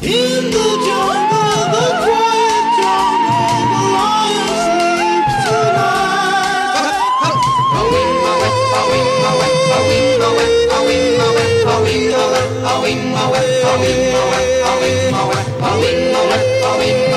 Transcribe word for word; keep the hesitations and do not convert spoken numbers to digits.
In the jungle, the quiet jungle, the lion sleeps tonight. Awing, away, awing, away, awing, away, awing, away, awing, away, awing, away, awing, away, awing, away, awing, away,